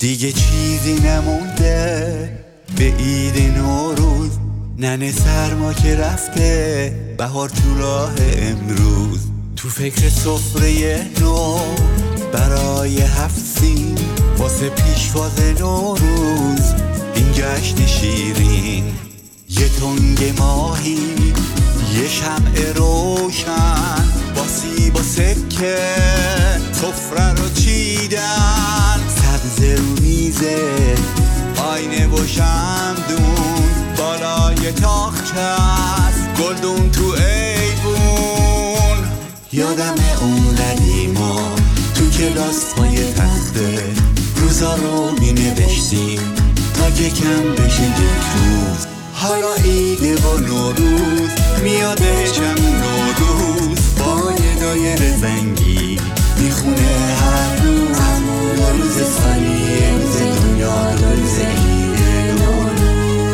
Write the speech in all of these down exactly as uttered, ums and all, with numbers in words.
دیگه چیزی نمونده به عید نوروز، ننه سرما که رفته، بهار تو راه امروز. تو فکر سفره نو برای هفت سین، واسه پیشواز نوروز این جشن شیرین. یه تنگ ماهی، یه شمع روشن، با سیب و سکه سفره رو چیدن. سبز رو میزه، آینه و شمدون بالای تاخچه است، گلدون تو ایوون. یادم اون قدیما تو کلاس پای تخته، روزا رو می نوشتیم تا یکم بشه یک روز. حالا عیده و نوروز میادشم نوروز، با یه دایر زنگی میخونه هر روز. همون روز سالیه، روز دنیا، روز عیده نوروز.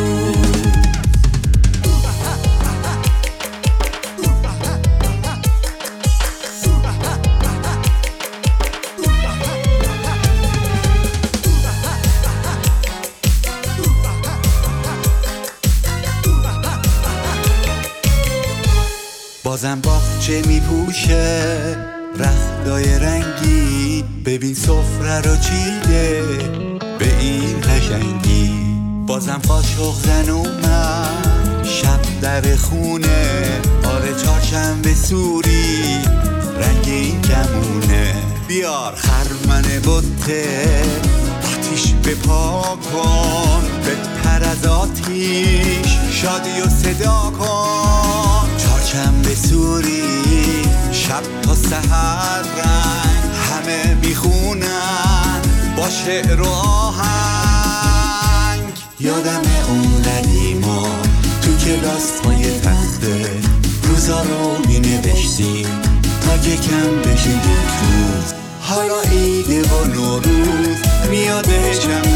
بازم باغچه میپوشه رختای رنگی، ببین سفره رو چیده به این قشنگی. بازم قاشق زن اومد شب در خونه، آره چهارشنبه سوری رنگ این کمونه. بیار خرمن بته، آتیش بپا کن، بپر از آتیش شادی و صدا کن. چهارشنبه سوری شب تا سحر رنگ، همه میخونن با شعر و آهنگ. یادم اون قدیما تو کلاس پای تخته، روزا رو می نوشتیم تا یکم بشه یک روز. حالا عیده و نوروز میادشم